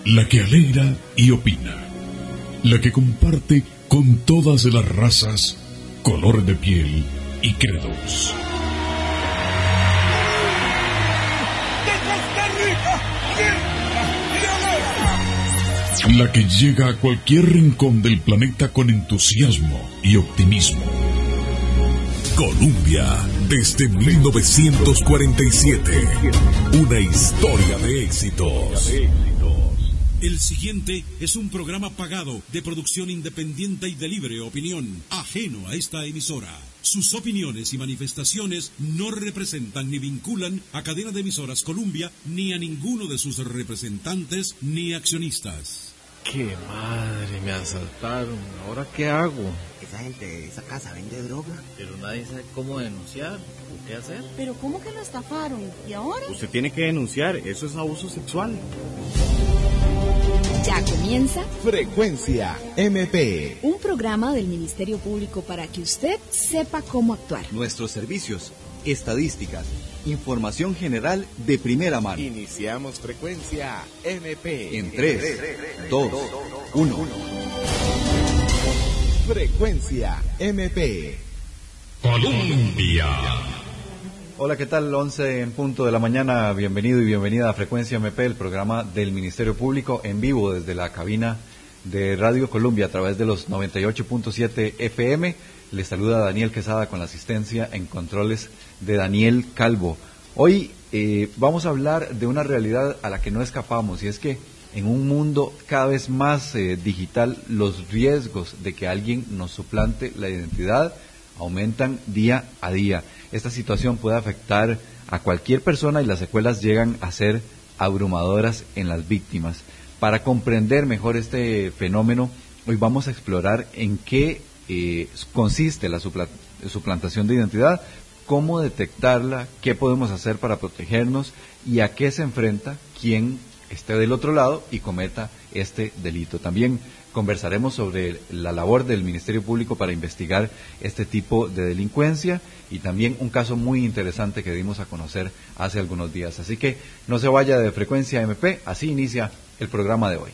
la que alegra y opina, la que comparte con todas las razas, color de piel y credos. La que llega a cualquier rincón del planeta con entusiasmo y optimismo. Colombia, desde 1947. Una historia de éxitos. El siguiente es un programa pagado de producción independiente y de libre opinión, ajeno a esta emisora. Sus opiniones y manifestaciones no representan ni vinculan a Cadena de Emisoras Colombia ni a ninguno de sus representantes ni accionistas. ¡Qué madre! Me asaltaron. ¿Ahora qué hago? Esa gente de esa casa vende droga. Pero nadie sabe cómo denunciar o qué hacer. ¿Pero cómo que lo estafaron? ¿Y ahora? Usted tiene que denunciar, eso es abuso sexual. Ya comienza Frecuencia MP, un programa del Ministerio Público para que usted sepa cómo actuar. Nuestros servicios, estadísticas, información general de primera mano. Iniciamos Frecuencia MP. En 3, 2, 1. Frecuencia MP. Colombia. Hola, ¿qué tal? 11 en punto de la mañana. Bienvenido y bienvenida a Frecuencia MP, el programa del Ministerio Público en vivo desde la cabina de Radio Colombia a través de los 98.7 FM. Les saluda Daniel Quesada con la asistencia en controles de Daniel Calvo. Hoy vamos a hablar de una realidad a la que no escapamos, y es que en un mundo cada vez más digital, los riesgos de que alguien nos suplante la identidad aumentan día a día. Esta situación puede afectar a cualquier persona y las secuelas llegan a ser abrumadoras en las víctimas. Para comprender mejor este fenómeno, hoy vamos a explorar en qué consiste la suplantación de identidad, cómo detectarla, qué podemos hacer para protegernos y a qué se enfrenta quien esté del otro lado y cometa este delito. También conversaremos sobre la labor del Ministerio Público para investigar este tipo de delincuencia y también un caso muy interesante que dimos a conocer hace algunos días. Así que no se vaya de Frecuencia MP, así inicia el programa de hoy.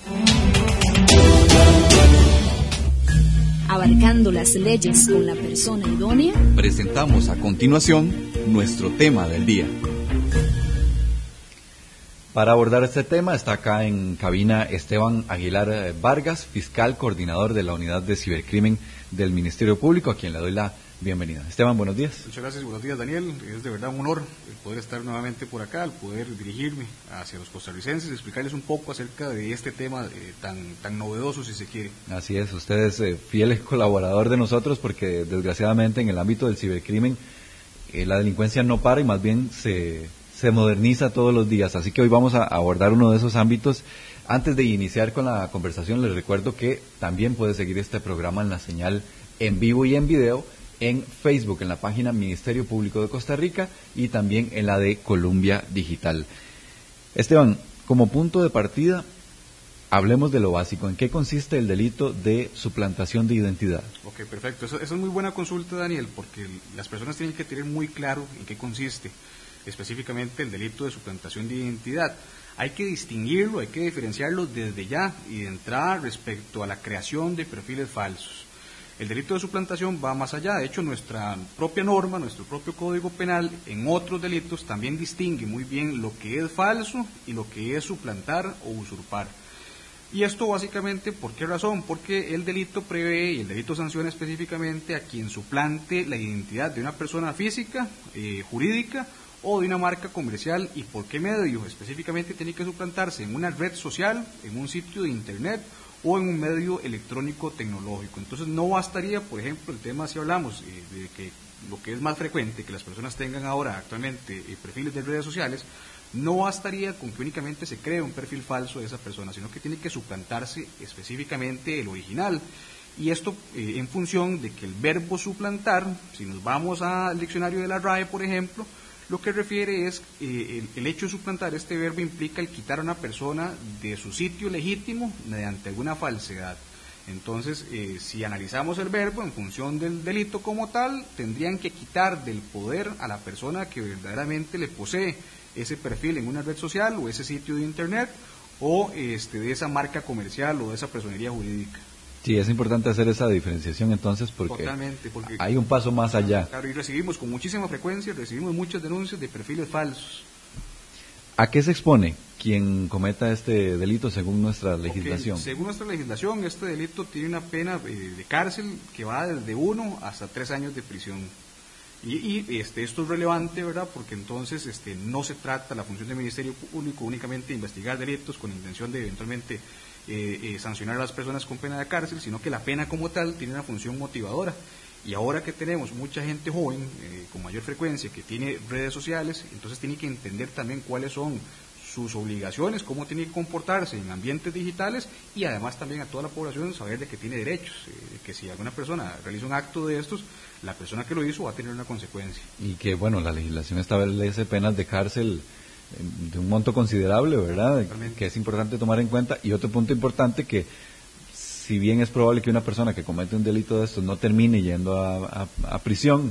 Abarcando las leyes con la persona idónea, presentamos a continuación nuestro tema del día. Para abordar este tema está acá en cabina Esteban Aguilar Vargas, fiscal coordinador de la Unidad de Cibercrimen del Ministerio Público, a quien le doy la bienvenida. Esteban, buenos días. Muchas gracias, buenos días, Daniel. Es de verdad un honor el poder estar nuevamente por acá, el poder dirigirme hacia los costarricenses y explicarles un poco acerca de este tema tan novedoso, si se quiere. Así es, usted es fiel colaborador de nosotros porque desgraciadamente en el ámbito del cibercrimen la delincuencia no para y más bien se moderniza todos los días, así que hoy vamos a abordar uno de esos ámbitos. Antes de iniciar con la conversación, les recuerdo que también puede seguir este programa en la señal en vivo y en video en Facebook, en la página Ministerio Público de Costa Rica y también en la de Colombia Digital. Esteban, como punto de partida, hablemos de lo básico. ¿En qué consiste el delito de suplantación de identidad? Ok, perfecto. Eso es muy buena consulta, Daniel, porque las personas tienen que tener muy claro en qué consiste específicamente el delito de suplantación de identidad. Hay que distinguirlo, hay que diferenciarlo desde ya y de entrada respecto a la creación de perfiles falsos. El delito de suplantación va más allá. De hecho, nuestra propia norma, nuestro propio Código Penal, en otros delitos también distingue muy bien lo que es falso y lo que es suplantar o usurpar. Y esto básicamente, ¿por qué razón? Porque el delito prevé y el delito sanciona específicamente a quien suplante la identidad de una persona física, jurídica, o de una marca comercial. ¿Y por qué medio? Específicamente tiene que suplantarse en una red social, en un sitio de internet o en un medio electrónico tecnológico. Entonces no bastaría, por ejemplo, el tema si hablamos de que lo que es más frecuente, que las personas tengan ahora actualmente perfiles de redes sociales, no bastaría con que únicamente se cree un perfil falso de esa persona, sino que tiene que suplantarse específicamente el original. Y esto en función de que el verbo suplantar, si nos vamos al diccionario de la RAE, por ejemplo, lo que refiere es, el hecho de suplantar este verbo implica el quitar a una persona de su sitio legítimo mediante alguna falsedad. Entonces, si analizamos el verbo en función del delito como tal, tendrían que quitar del poder a la persona que verdaderamente le posee ese perfil en una red social o ese sitio de internet, o de esa marca comercial o de esa personería jurídica. Sí, es importante hacer esa diferenciación entonces porque, totalmente, porque hay un paso más allá. Claro, y recibimos con muchísima frecuencia, muchas denuncias de perfiles falsos. ¿A qué se expone quien cometa este delito según nuestra legislación? Según nuestra legislación, este delito tiene una pena de cárcel que va desde 1 hasta 3 años de prisión. Y esto es relevante, ¿verdad? Porque entonces no se trata la función del Ministerio Público únicamente de investigar delitos con intención de eventualmente sancionar a las personas con pena de cárcel, sino que la pena como tal tiene una función motivadora. Y ahora que tenemos mucha gente joven con mayor frecuencia que tiene redes sociales, entonces tiene que entender también cuáles son sus obligaciones, cómo tiene que comportarse en ambientes digitales, y además también a toda la población saber de que tiene derechos, que si alguna persona realiza un acto de estos, la persona que lo hizo va a tener una consecuencia. Y que bueno, la legislación establece penas de cárcel de un monto considerable, ¿verdad? Que es importante tomar en cuenta. Y otro punto importante, que si bien es probable que una persona que comete un delito de estos no termine yendo a prisión,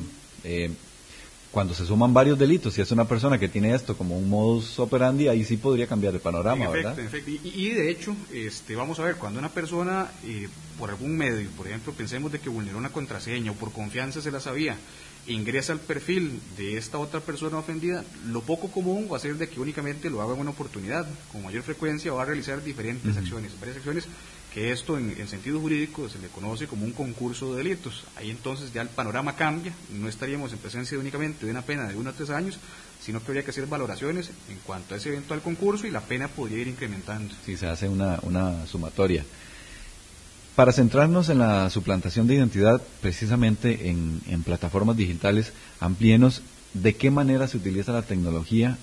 cuando se suman varios delitos, si es una persona que tiene esto como un modus operandi, ahí sí podría cambiar el panorama, ¿verdad? En efecto. Y de hecho, vamos a ver, cuando una persona, por algún medio, por ejemplo, pensemos de que vulneró una contraseña o por confianza se la sabía, ingresa al perfil de esta otra persona ofendida, lo poco común va a ser de que únicamente lo haga en una oportunidad. Con mayor frecuencia va a realizar diferentes acciones, varias acciones, que esto en sentido jurídico se le conoce como un concurso de delitos. Ahí entonces ya el panorama cambia, no estaríamos en presencia únicamente de una pena de 1 a 3 años, sino que habría que hacer valoraciones en cuanto a ese eventual concurso y la pena podría ir incrementando. Sí, se hace una sumatoria. Para centrarnos en la suplantación de identidad, precisamente en plataformas digitales, amplíenos de qué manera se utiliza la tecnología,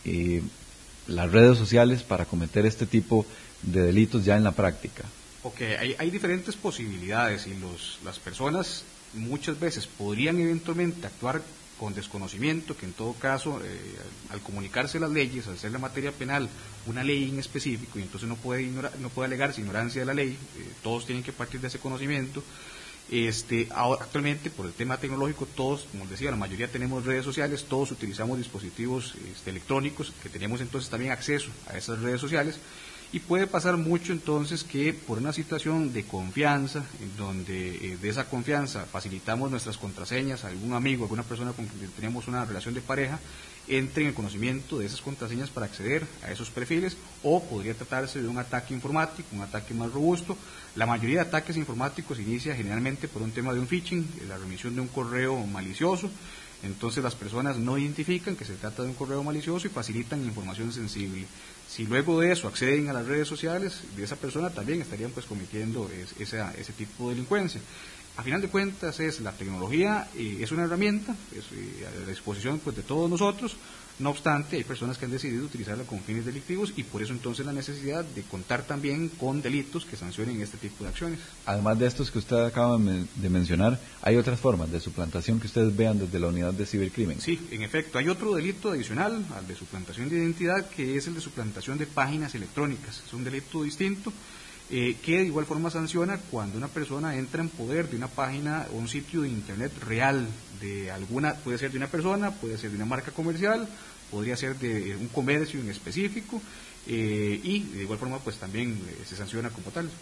las redes sociales para cometer este tipo de delitos ya en la práctica. Hay diferentes posibilidades y las personas muchas veces podrían eventualmente actuar con desconocimiento, que en todo caso, al comunicarse las leyes, al ser la materia penal una ley en específico, y entonces no puede alegarse ignorancia de la ley, todos tienen que partir de ese conocimiento. Actualmente, por el tema tecnológico, todos, como les decía, la mayoría tenemos redes sociales, todos utilizamos dispositivos electrónicos, que tenemos entonces también acceso a esas redes sociales. Y puede pasar mucho entonces que por una situación de confianza, en donde de esa confianza facilitamos nuestras contraseñas a algún amigo, alguna persona con quien tenemos una relación de pareja, entre en el conocimiento de esas contraseñas para acceder a esos perfiles, o podría tratarse de un ataque informático, un ataque más robusto. La mayoría de ataques informáticos inicia generalmente por un tema de un phishing, la remisión de un correo malicioso. Entonces las personas no identifican que se trata de un correo malicioso y facilitan información sensible. Si luego de eso acceden a las redes sociales de esa persona, también estarían pues cometiendo ese tipo de delincuencia. A final de cuentas, la tecnología es una herramienta, a la disposición pues de todos nosotros. No obstante, hay personas que han decidido utilizarla con fines delictivos, y por eso entonces la necesidad de contar también con delitos que sancionen este tipo de acciones. Además de estos que usted acaba de mencionar, ¿hay otras formas de suplantación que ustedes vean desde la unidad de cibercrimen? Sí, en efecto, hay otro delito adicional al de suplantación de identidad, que es el de suplantación de páginas electrónicas. Es un delito distinto, que de igual forma sanciona cuando una persona entra en poder de una página o un sitio de internet real, puede ser de una persona, puede ser de una marca comercial, podría ser de un comercio en específico, y de igual forma pues también se sanciona como tal.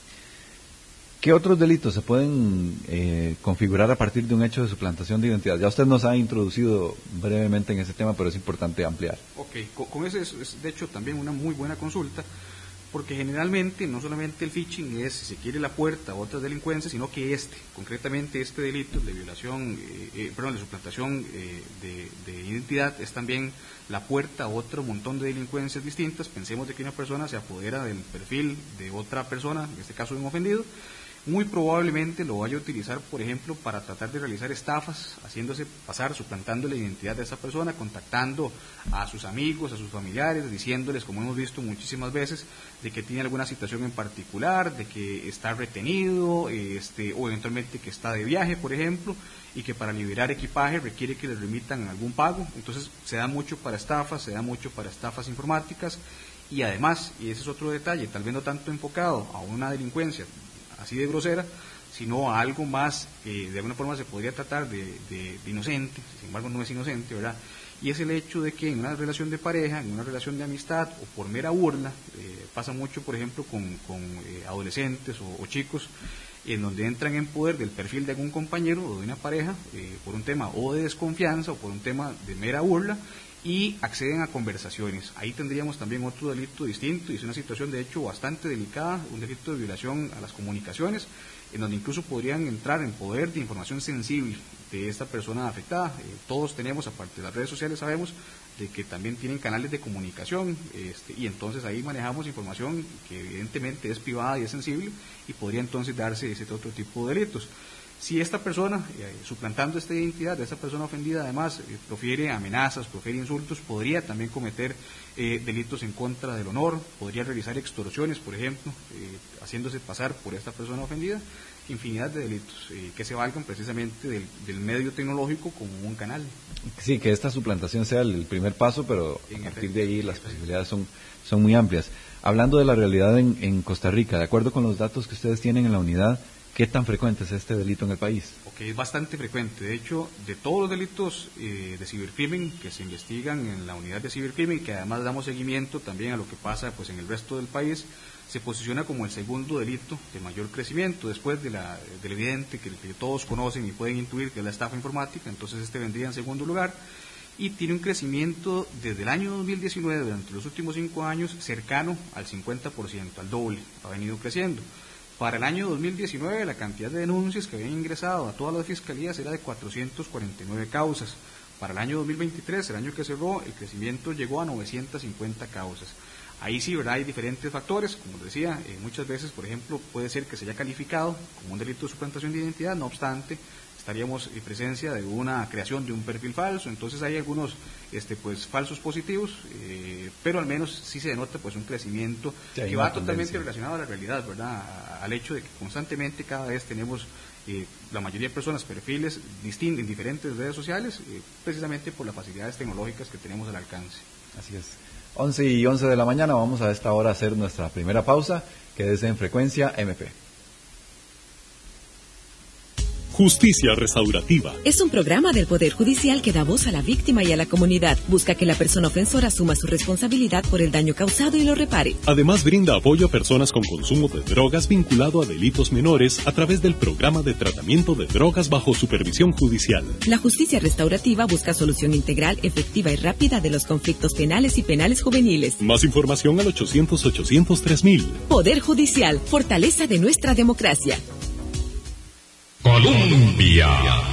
¿Qué otros delitos se pueden configurar a partir de un hecho de suplantación de identidad? Ya usted nos ha introducido brevemente en ese tema, pero es importante ampliar. Con ese es de hecho también una muy buena consulta, porque generalmente no solamente el phishing es, si se quiere, la puerta a otras delincuencias, sino que concretamente este delito de violación, de suplantación de identidad es también la puerta a otro montón de delincuencias distintas. Pensemos de que una persona se apodera del perfil de otra persona, en este caso de un ofendido, muy probablemente lo vaya a utilizar, por ejemplo, para tratar de realizar estafas, haciéndose pasar, suplantando la identidad de esa persona, contactando a sus amigos, a sus familiares, diciéndoles, como hemos visto muchísimas veces, de que tiene alguna situación en particular, de que está retenido, o eventualmente que está de viaje, por ejemplo, y que para liberar equipaje requiere que le remitan algún pago. Entonces se da mucho para estafas, informáticas, y además, y ese es otro detalle, tal vez no tanto enfocado a una delincuencia así de grosera, sino a algo más, de alguna forma se podría tratar de inocente, sin embargo no es inocente, ¿verdad? y es el hecho de que en una relación de pareja, en una relación de amistad o por mera burla, pasa mucho por ejemplo con adolescentes o chicos, en donde entran en poder del perfil de algún compañero o de una pareja por un tema o de desconfianza o por un tema de mera burla, y acceden a conversaciones. Ahí tendríamos también otro delito distinto, y es una situación de hecho bastante delicada, un delito de violación a las comunicaciones, en donde incluso podrían entrar en poder de información sensible de esta persona afectada. Todos tenemos, aparte de las redes sociales, sabemos de que también tienen canales de comunicación, y entonces ahí manejamos información que evidentemente es privada y es sensible, y podría entonces darse ese otro tipo de delitos. Si esta persona, suplantando esta identidad de esta persona ofendida, además profiere amenazas, profiere insultos, podría también cometer delitos en contra del honor, podría realizar extorsiones, por ejemplo, haciéndose pasar por esta persona ofendida, infinidad de delitos que se valgan precisamente del medio tecnológico como un canal. Sí, que esta suplantación sea el primer paso, pero a partir de ahí las posibilidades son muy amplias. Hablando de la realidad en Costa Rica, de acuerdo con los datos que ustedes tienen en la unidad, ¿qué tan frecuente es este delito en el país? Es bastante frecuente. De hecho, de todos los delitos de cibercrimen que se investigan en la unidad de cibercrimen, que además damos seguimiento también a lo que pasa pues en el resto del país, se posiciona como el segundo delito de mayor crecimiento, después del evidente que todos conocen y pueden intuir, que es la estafa informática. Entonces este vendría en segundo lugar, y tiene un crecimiento desde el año 2019, durante los últimos 5 años, cercano al 50%, al doble, ha venido creciendo. Para el año 2019, la cantidad de denuncias que habían ingresado a todas las fiscalías era de 449 causas. Para el año 2023, el año que cerró, el crecimiento llegó a 950 causas. Ahí sí, ¿verdad?, hay diferentes factores, como les decía, muchas veces, por ejemplo, puede ser que se haya calificado como un delito de suplantación de identidad, no obstante, estaríamos en presencia de una creación de un perfil falso, entonces hay algunos pues falsos positivos, pero al menos sí se denota pues un crecimiento que va totalmente relacionado a la realidad, ¿verdad?, al hecho de que constantemente cada vez tenemos la mayoría de personas perfiles distintos en diferentes redes sociales, precisamente por las facilidades tecnológicas que tenemos al alcance. Así es. 11:11 de la mañana, vamos a esta hora a hacer nuestra primera pausa, quédese en Frecuencia MP. Justicia Restaurativa. Es un programa del Poder Judicial que da voz a la víctima y a la comunidad. Busca que la persona ofensora asuma su responsabilidad por el daño causado y lo repare. Además, brinda apoyo a personas con consumo de drogas vinculado a delitos menores a través del programa de tratamiento de drogas bajo supervisión judicial. La Justicia Restaurativa busca solución integral, efectiva y rápida de los conflictos penales y penales juveniles. Más información al 800-800-3000. Poder Judicial, fortaleza de nuestra democracia. Colombia.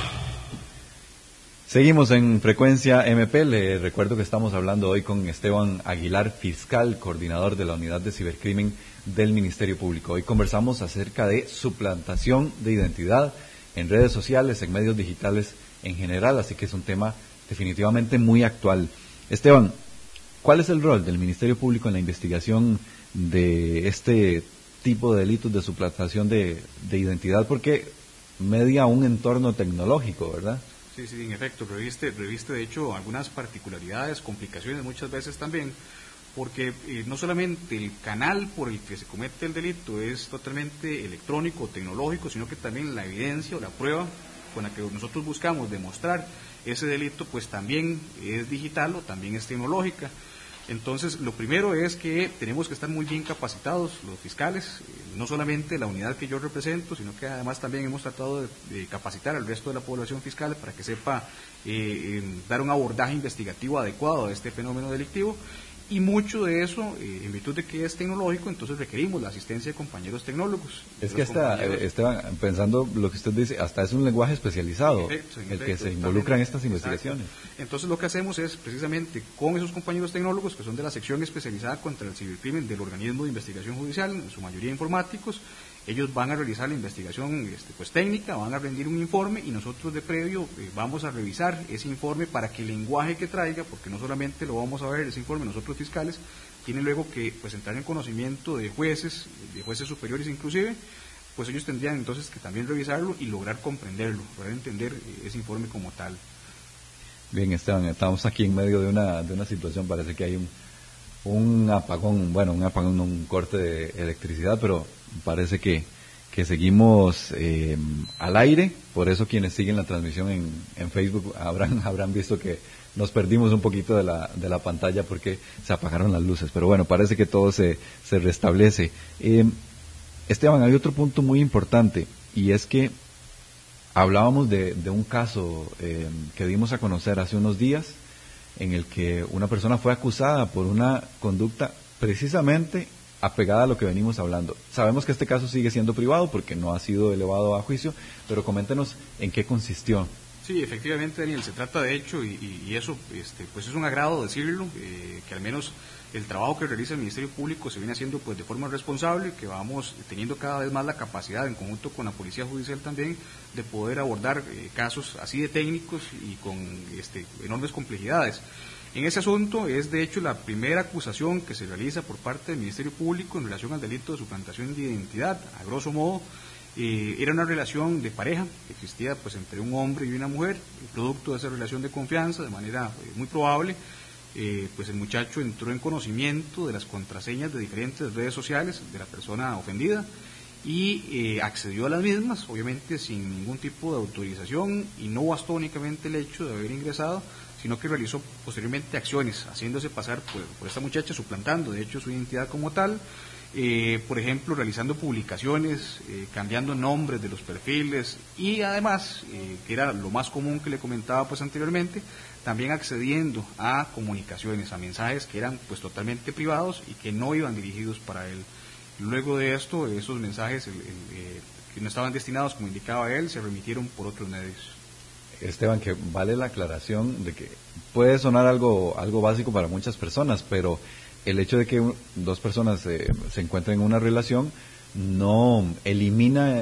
Seguimos en Frecuencia MP. Le recuerdo que estamos hablando hoy con Esteban Aguilar, fiscal, coordinador de la Unidad de Cibercrimen del Ministerio Público. Hoy conversamos acerca de suplantación de identidad en redes sociales, en medios digitales en general, así que es un tema definitivamente muy actual. Esteban, ¿cuál es el rol del Ministerio Público en la investigación de este tipo de delitos de suplantación de identidad? Porque media un entorno tecnológico, ¿verdad? Sí, en efecto, reviste de hecho algunas particularidades, complicaciones muchas veces también, porque no solamente el canal por el que se comete el delito es totalmente electrónico o tecnológico, sino que también la evidencia o la prueba con la que nosotros buscamos demostrar ese delito, pues también es digital o también es tecnológica. Entonces, lo primero es que tenemos que estar muy bien capacitados los fiscales, no solamente la unidad que yo represento, sino que además también hemos tratado de capacitar al resto de la población fiscal para que sepa dar un abordaje investigativo adecuado a este fenómeno delictivo. Y mucho de eso, en virtud de que es tecnológico, entonces requerimos la asistencia de compañeros tecnólogos. Es que hasta, Esteban, pensando lo que usted dice, hasta es un lenguaje especializado el que se involucra en estas investigaciones. Exacto. Entonces lo que hacemos es precisamente con esos compañeros tecnólogos, que son de la sección especializada contra el cibercrimen del organismo de investigación judicial, en su mayoría informáticos, ellos van a realizar la investigación pues técnica, van a rendir un informe y nosotros de previo vamos a revisar ese informe para que el lenguaje que traiga, porque no solamente lo vamos a ver ese informe nosotros fiscales, tienen luego que pues entrar en conocimiento de jueces superiores inclusive, pues ellos tendrían entonces que también revisarlo y lograr comprenderlo, lograr entender ese informe como tal. Bien, Esteban, estamos aquí en medio de una situación, parece que hay un apagón, un corte de electricidad, pero parece que que seguimos al aire, por eso quienes siguen la transmisión en Facebook habrán visto que nos perdimos un poquito de la pantalla porque se apagaron las luces, pero bueno, parece que todo se restablece. Esteban, hay otro punto muy importante, y es que hablábamos de un caso que dimos a conocer hace unos días, en el que una persona fue acusada por una conducta precisamente apegada a lo que venimos hablando. Sabemos que este caso sigue siendo privado porque no ha sido elevado a juicio, pero coméntenos en qué consistió. Sí, efectivamente, Daniel, se trata de hecho, y eso pues es un agrado decirlo, que al menos el trabajo que realiza el Ministerio Público se viene haciendo pues de forma responsable, que vamos teniendo cada vez más la capacidad, en conjunto con la Policía Judicial también, de poder abordar casos así de técnicos y con enormes complejidades. En ese asunto es de hecho la primera acusación que se realiza por parte del Ministerio Público en relación al delito de suplantación de identidad. A grosso modo, era una relación de pareja que existía pues entre un hombre y una mujer, producto de esa relación de confianza, de manera muy probable, pues el muchacho entró en conocimiento de las contraseñas de diferentes redes sociales de la persona ofendida y accedió a las mismas, obviamente sin ningún tipo de autorización, y no bastó únicamente el hecho de haber ingresado, sino que realizó posteriormente acciones, haciéndose pasar por esta muchacha, suplantando de hecho su identidad como tal. Por ejemplo, realizando publicaciones, cambiando nombres de los perfiles y además, que era lo más común que le comentaba pues anteriormente, también accediendo a comunicaciones, a mensajes que eran pues totalmente privados y que no iban dirigidos para él. Luego de esto, esos mensajes que no estaban destinados, como indicaba él, se remitieron por otros medios. Esteban, que vale la aclaración de que puede sonar algo básico para muchas personas, pero el hecho de que dos personas se encuentren en una relación no elimina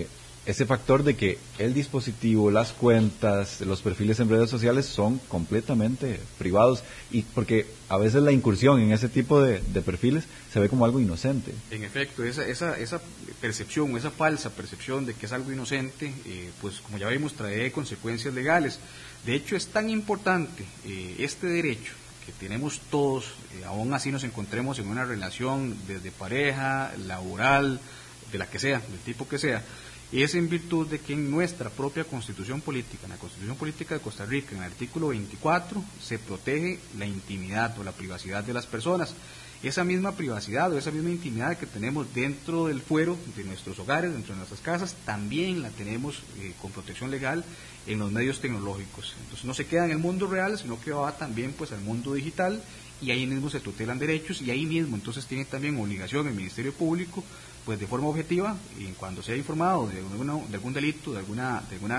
ese factor de que el dispositivo, las cuentas, los perfiles en redes sociales son completamente privados, y porque a veces la incursión en ese tipo de perfiles se ve como algo inocente. En efecto, esa percepción, esa falsa percepción de que es algo inocente, pues como ya vimos, trae consecuencias legales. De hecho, es tan importante este derecho que tenemos todos, aún así nos encontremos en una relación desde pareja, laboral, de la que sea, del tipo que sea, es en virtud de que en nuestra propia Constitución Política, en la Constitución Política de Costa Rica, en el artículo 24, se protege la intimidad o la privacidad de las personas. Esa misma privacidad o esa misma intimidad que tenemos dentro del fuero de nuestros hogares, dentro de nuestras casas, también la tenemos con protección legal en los medios tecnológicos. Entonces no se queda en el mundo real, sino que va también pues al mundo digital, y ahí mismo se tutelan derechos, y ahí mismo entonces tiene también obligación el Ministerio Público, pues de forma objetiva, y cuando sea informado de algún delito, de alguna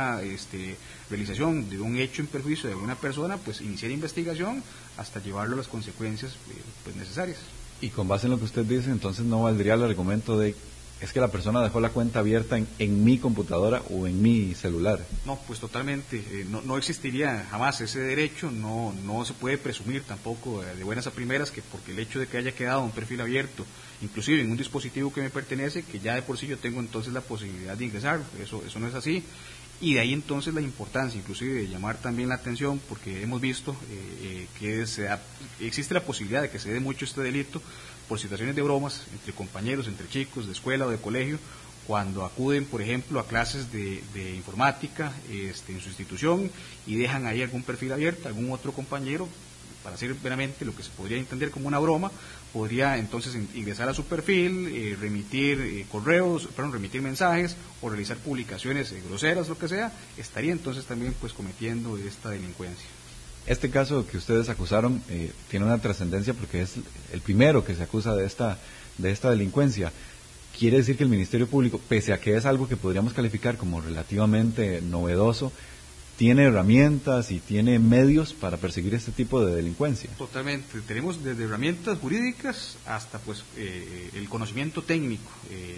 realización de un hecho en perjuicio de alguna persona, pues iniciar investigación hasta llevarlo a las consecuencias pues necesarias. Y con base en lo que usted dice, entonces no valdría el argumento de es que la persona dejó la cuenta abierta en mi computadora o en mi celular. No, pues totalmente, no existiría jamás ese derecho, no se puede presumir tampoco de buenas a primeras que porque el hecho de que haya quedado un perfil abierto, inclusive en un dispositivo que me pertenece, que ya de por sí yo tengo entonces la posibilidad de ingresar, eso no es así. Y de ahí entonces la importancia, inclusive, de llamar también la atención, porque hemos visto que existe la posibilidad de que se dé mucho este delito por situaciones de bromas entre compañeros, entre chicos de escuela o de colegio, cuando acuden, por ejemplo, a clases de informática en su institución y dejan ahí algún perfil abierto, algún otro compañero, para hacer veramente lo que se podría entender como una broma, podría entonces ingresar a su perfil, remitir remitir mensajes o realizar publicaciones groseras, lo que sea, estaría entonces también pues cometiendo esta delincuencia. Este caso que ustedes acusaron tiene una trascendencia porque es el primero que se acusa de esta delincuencia. Quiere decir que el Ministerio Público, pese a que es algo que podríamos calificar como relativamente novedoso, tiene herramientas y tiene medios para perseguir este tipo de delincuencia. Totalmente, tenemos desde herramientas jurídicas hasta pues el conocimiento técnico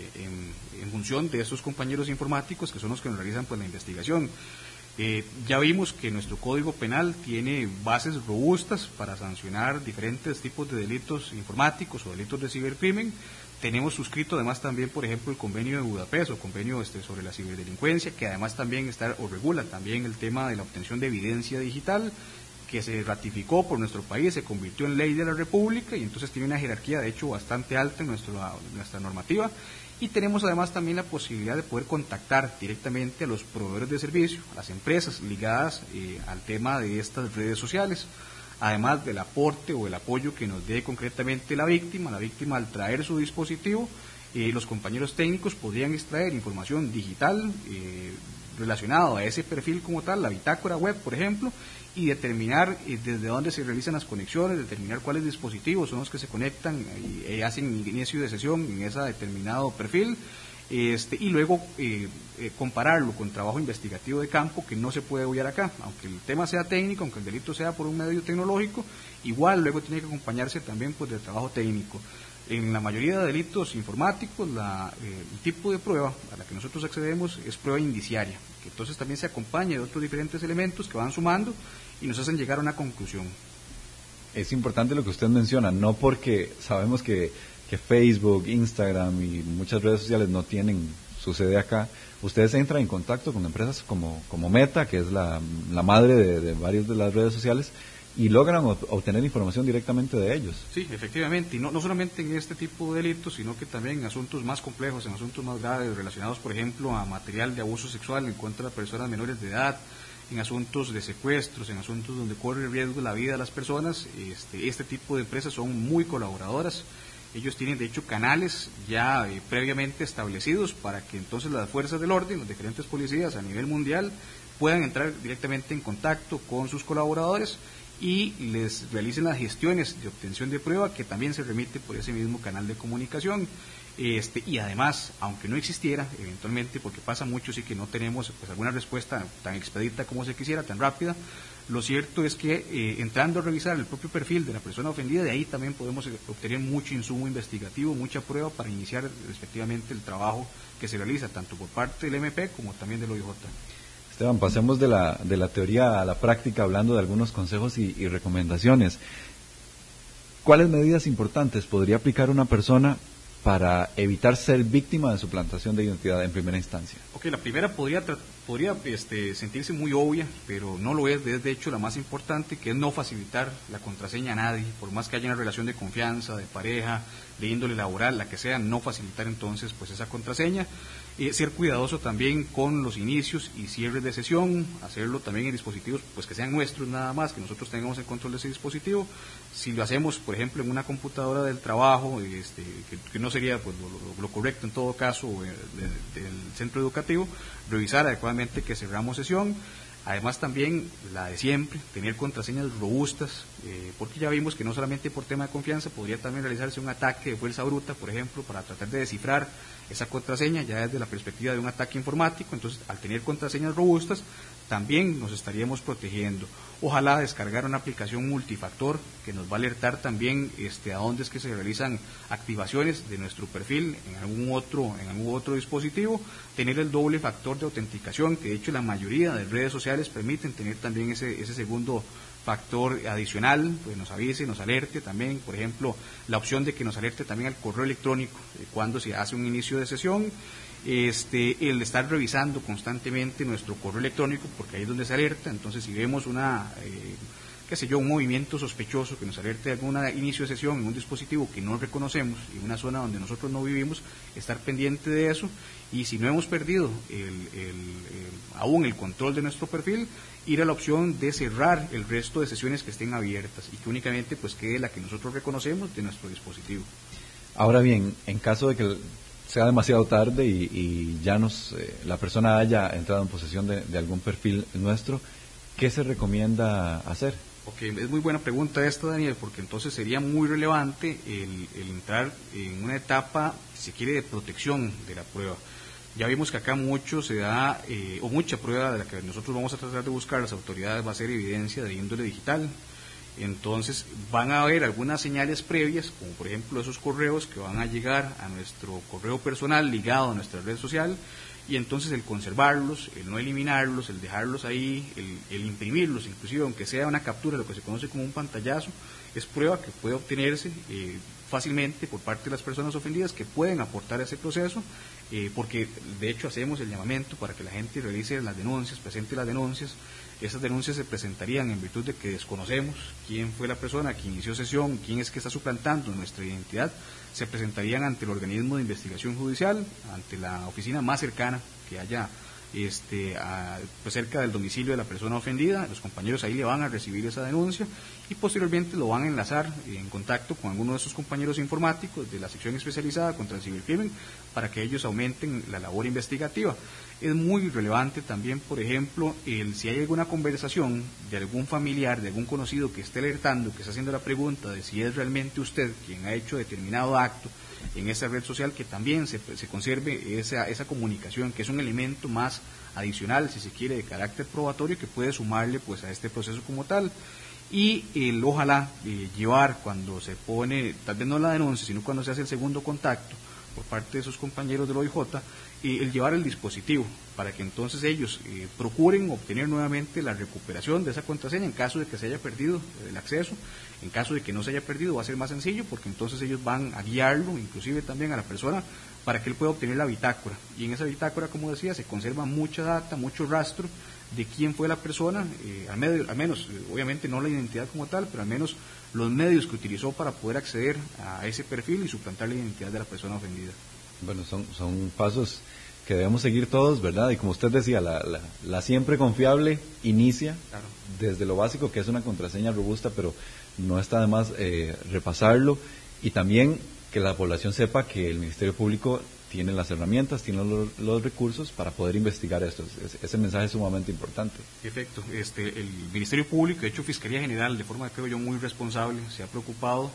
en función de esos compañeros informáticos que son los que nos realizan pues la investigación. Ya vimos que nuestro Código Penal tiene bases robustas para sancionar diferentes tipos de delitos informáticos o delitos de cibercrimen. Tenemos suscrito además también, por ejemplo, el convenio de Budapest o convenio sobre la ciberdelincuencia, que además también regula también el tema de la obtención de evidencia digital, que se ratificó por nuestro país, se convirtió en ley de la República y entonces tiene una jerarquía de hecho bastante alta en nuestra normativa. Y tenemos además también la posibilidad de poder contactar directamente a los proveedores de servicio, a las empresas ligadas al tema de estas redes sociales, además del aporte o el apoyo que nos dé concretamente la víctima al traer su dispositivo. Los compañeros técnicos podrían extraer información digital relacionada a ese perfil como tal, la bitácora web, por ejemplo, y determinar desde dónde se realizan las conexiones, determinar cuáles dispositivos son los que se conectan y hacen inicio de sesión en ese determinado perfil, y luego compararlo con trabajo investigativo de campo que no se puede obviar acá, aunque el tema sea técnico, aunque el delito sea por un medio tecnológico, igual luego tiene que acompañarse también pues del trabajo técnico. En la mayoría de delitos informáticos, el tipo de prueba a la que nosotros accedemos es prueba indiciaria, que entonces también se acompaña de otros diferentes elementos que van sumando y nos hacen llegar a una conclusión. Es importante lo que usted menciona, no porque sabemos que Facebook, Instagram y muchas redes sociales no tienen su sede acá. Ustedes entran en contacto con empresas como Meta, que es la madre de varias de las redes sociales, y logran obtener información directamente de ellos. Sí, efectivamente, y no solamente en este tipo de delitos, sino que también en asuntos más complejos, en asuntos más graves, relacionados, por ejemplo, a material de abuso sexual en contra de personas menores de edad, en asuntos de secuestros, en asuntos donde corre riesgo la vida de las personas. Este tipo de empresas son muy colaboradoras. Ellos tienen, de hecho, canales ya previamente establecidos para que entonces las fuerzas del orden, las diferentes policías a nivel mundial, puedan entrar directamente en contacto con sus colaboradores y les realicen las gestiones de obtención de prueba, que también se remite por ese mismo canal de comunicación. Y además, aunque no existiera, eventualmente, porque pasa mucho, sí que no tenemos pues alguna respuesta tan expedita como se quisiera, tan rápida, lo cierto es que entrando a revisar el propio perfil de la persona ofendida, de ahí también podemos obtener mucho insumo investigativo, mucha prueba para iniciar respectivamente el trabajo que se realiza tanto por parte del MP como también del OIJ. Esteban, pasemos de la teoría a la práctica, hablando de algunos consejos y recomendaciones. ¿Cuáles medidas importantes podría aplicar una persona para evitar ser víctima de suplantación de identidad en primera instancia? Ok, la primera podría sentirse muy obvia, pero no lo es. De hecho, la más importante, que es no facilitar la contraseña a nadie, por más que haya una relación de confianza, de pareja, de índole laboral, la que sea, no facilitar entonces pues esa contraseña. Ser cuidadoso también con los inicios y cierres de sesión, hacerlo también en dispositivos pues que sean nuestros nada más, que nosotros tengamos el control de ese dispositivo. Si lo hacemos, por ejemplo, en una computadora del trabajo, que no sería pues lo correcto en todo caso del centro educativo, revisar adecuadamente que cerramos sesión. Además también la de siempre, tener contraseñas robustas, porque ya vimos que no solamente por tema de confianza, podría también realizarse un ataque de fuerza bruta, por ejemplo, para tratar de descifrar esa contraseña ya desde la perspectiva de un ataque informático. Entonces, al tener contraseñas robustas, también nos estaríamos protegiendo. Ojalá descargar una aplicación multifactor que nos va a alertar también a dónde es que se realizan activaciones de nuestro perfil en algún otro dispositivo, tener el doble factor de autenticación, que de hecho la mayoría de redes sociales permiten tener también ese segundo factor adicional, pues nos avise, nos alerte también, por ejemplo, la opción de que nos alerte también al correo electrónico cuando se hace un inicio de sesión. El estar revisando constantemente nuestro correo electrónico, porque ahí es donde se alerta. Entonces, si vemos un movimiento sospechoso que nos alerte de algún inicio de sesión en un dispositivo que no reconocemos, en una zona donde nosotros no vivimos, estar pendiente de eso. Y si no hemos perdido aún el control de nuestro perfil, ir a la opción de cerrar el resto de sesiones que estén abiertas y que únicamente pues quede la que nosotros reconocemos de nuestro dispositivo. Ahora bien, en caso de que sea demasiado tarde y ya la persona haya entrado en posesión de algún perfil nuestro, ¿qué se recomienda hacer? Ok, es muy buena pregunta esta, Daniel, porque entonces sería muy relevante el entrar en una etapa, si se quiere, de protección de la prueba. Ya vimos que acá mucho se da, o mucha prueba de la que nosotros vamos a tratar de buscar las autoridades va a ser evidencia de índole digital. Entonces van a haber algunas señales previas, como por ejemplo esos correos que van a llegar a nuestro correo personal ligado a nuestra red social, y entonces el conservarlos, el no eliminarlos, el dejarlos ahí, el imprimirlos, inclusive aunque sea una captura, lo que se conoce como un pantallazo, es prueba que puede obtenerse fácilmente por parte de las personas ofendidas que pueden aportar a ese proceso, porque de hecho hacemos el llamamiento para que la gente realice las denuncias, presente las denuncias. Esas denuncias se presentarían en virtud de que desconocemos quién fue la persona que inició sesión, quién es que está suplantando nuestra identidad. Se presentarían ante el organismo de investigación judicial, ante la oficina más cercana que haya pues cerca del domicilio de la persona ofendida. Los compañeros ahí le van a recibir esa denuncia y posteriormente lo van a enlazar en contacto con alguno de sus compañeros informáticos de la sección especializada contra el cibercrimen para que ellos aumenten la labor investigativa. Es muy relevante también, por ejemplo, si hay alguna conversación de algún familiar, de algún conocido que esté alertando, que está haciendo la pregunta de si es realmente usted quien ha hecho determinado acto en esa red social, que también se conserve esa comunicación, que es un elemento más adicional, si se quiere, de carácter probatorio, que puede sumarle pues a este proceso como tal. Y ojalá llevar, cuando se pone, tal vez no la denuncia, sino cuando se hace el segundo contacto por parte de sus compañeros del OIJ, el llevar el dispositivo para que entonces ellos procuren obtener nuevamente la recuperación de esa contraseña en caso de que se haya perdido el acceso. En caso de que no se haya perdido, va a ser más sencillo, porque entonces ellos van a guiarlo, inclusive también a la persona, para que él pueda obtener la bitácora. Y en esa bitácora, como decía, se conserva mucha data, mucho rastro de quién fue la persona, al menos, obviamente no la identidad como tal, pero al menos los medios que utilizó para poder acceder a ese perfil y suplantar la identidad de la persona ofendida. Bueno, son pasos que debemos seguir todos, ¿verdad? Y como usted decía, la siempre confiable inicia desde lo básico, que es una contraseña robusta, pero no está de más repasarlo, y también que la población sepa que el Ministerio Público tiene las herramientas, tiene los recursos para poder investigar esto. Ese mensaje es sumamente importante. Perfecto. El Ministerio Público, de hecho Fiscalía General, de forma creo yo muy responsable, se ha preocupado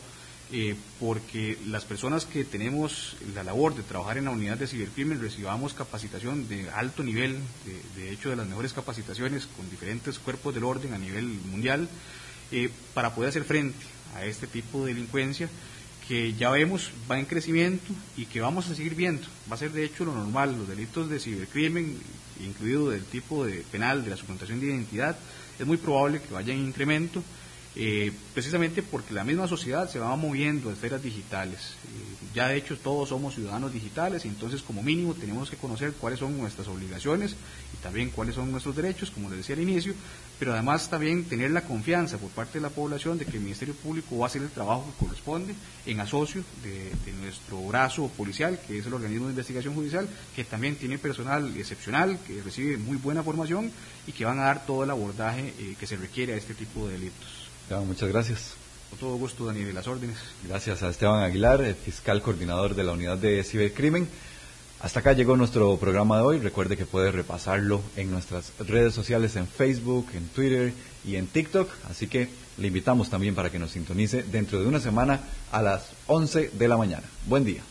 porque las personas que tenemos la labor de trabajar en la unidad de cibercrimen recibamos capacitación de alto nivel, de hecho de las mejores capacitaciones con diferentes cuerpos del orden a nivel mundial, para poder hacer frente a este tipo de delincuencia que ya vemos va en crecimiento y que vamos a seguir viendo. Va a ser de hecho lo normal, los delitos de cibercrimen, incluido del tipo de penal de la suplantación de identidad, es muy probable que vaya en incremento, precisamente porque la misma sociedad se va moviendo a esferas digitales. Ya de hecho todos somos ciudadanos digitales y entonces como mínimo tenemos que conocer cuáles son nuestras obligaciones y también cuáles son nuestros derechos, como les decía al inicio, pero además también tener la confianza por parte de la población de que el Ministerio Público va a hacer el trabajo que corresponde en asocio de nuestro brazo policial, que es el organismo de investigación judicial, que también tiene personal excepcional, que recibe muy buena formación y que van a dar todo el abordaje que se requiere a este tipo de delitos. Muchas gracias. Con todo gusto, Daniel, de las órdenes. Gracias a Esteban Aguilar, fiscal coordinador de la unidad de cibercrimen. Hasta acá llegó nuestro programa de hoy. Recuerde que puede repasarlo en nuestras redes sociales, en Facebook, en Twitter y en TikTok. Así que le invitamos también para que nos sintonice dentro de una semana a las 11 de la mañana. Buen día.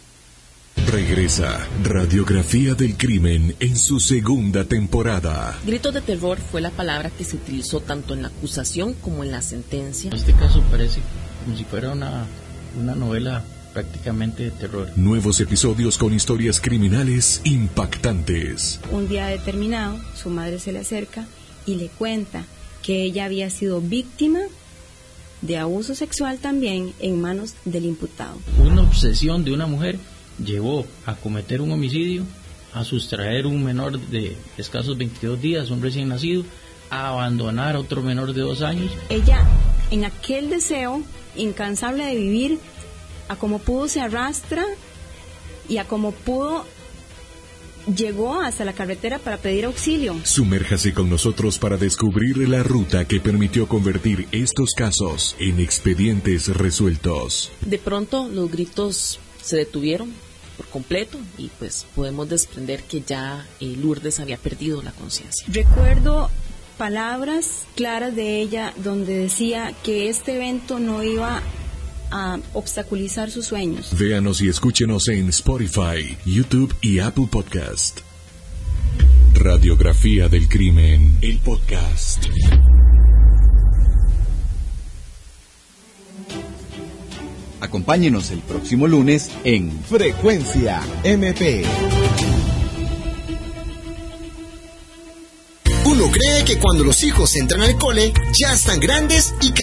Regresa Radiografía del Crimen en su segunda temporada. Gritos de terror fue la palabra que se utilizó tanto en la acusación como en la sentencia. En este caso parece como si fuera una novela prácticamente de terror. Nuevos episodios con historias criminales impactantes. Un día determinado, su madre se le acerca y le cuenta que ella había sido víctima de abuso sexual también en manos del imputado. Una obsesión de una mujer llevó a cometer un homicidio, a sustraer un menor de escasos 22 días, un recién nacido, a abandonar a otro menor de 2 años. Ella, en aquel deseo incansable de vivir, a como pudo se arrastra y a como pudo llegó hasta la carretera para pedir auxilio. Sumérjase con nosotros para descubrir la ruta que permitió convertir estos casos en expedientes resueltos. De pronto los gritos se detuvieron por completo y pues podemos desprender que ya Lourdes había perdido la conciencia. Recuerdo palabras claras de ella donde decía que este evento no iba a obstaculizar sus sueños. Véanos y escúchenos en Spotify, YouTube y Apple Podcast. Radiografía del Crimen, el podcast. Acompáñenos el próximo lunes en Frecuencia MP. Uno cree que cuando los hijos entran al cole ya están grandes y